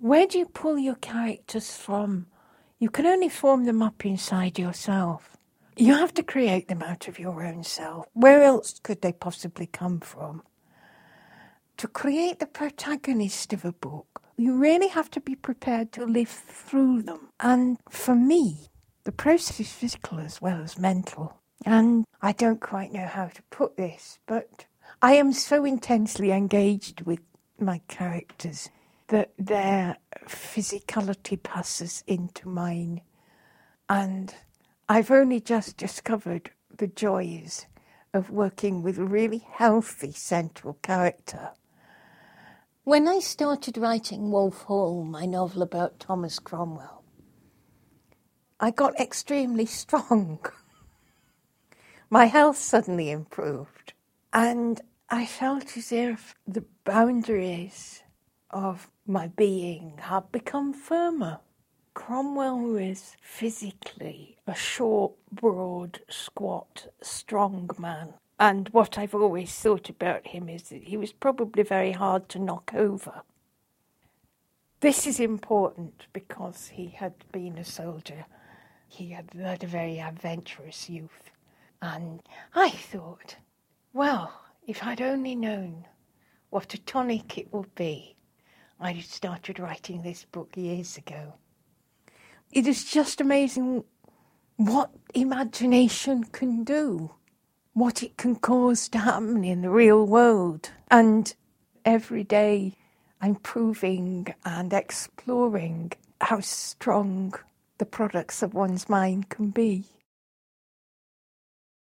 Where do you pull your characters from? You can only form them up inside yourself. You have to create them out of your own self. Where else could they possibly come from? To create the protagonist of a book, you really have to be prepared to live through them. And for me, the process is physical as well as mental. And I don't quite know how to put this, but I am so intensely engaged with my characters that their physicality passes into mine. And I've only just discovered the joys of working with a really healthy central character. When I started writing Wolf Hall, my novel about Thomas Cromwell, I got extremely strong. My health suddenly improved, and I felt as if the boundaries of my being had become firmer. Cromwell was physically a short, broad, squat, strong man. And what I've always thought about him is that he was probably very hard to knock over. This is important because he had been a soldier. He had led a very adventurous youth. And I thought, well, if I'd only known what a tonic it would be, I'd have started writing this book years ago. It is just amazing what imagination can do, what it can cause to happen in the real world. And every day I'm proving and exploring how strong the products of one's mind can be.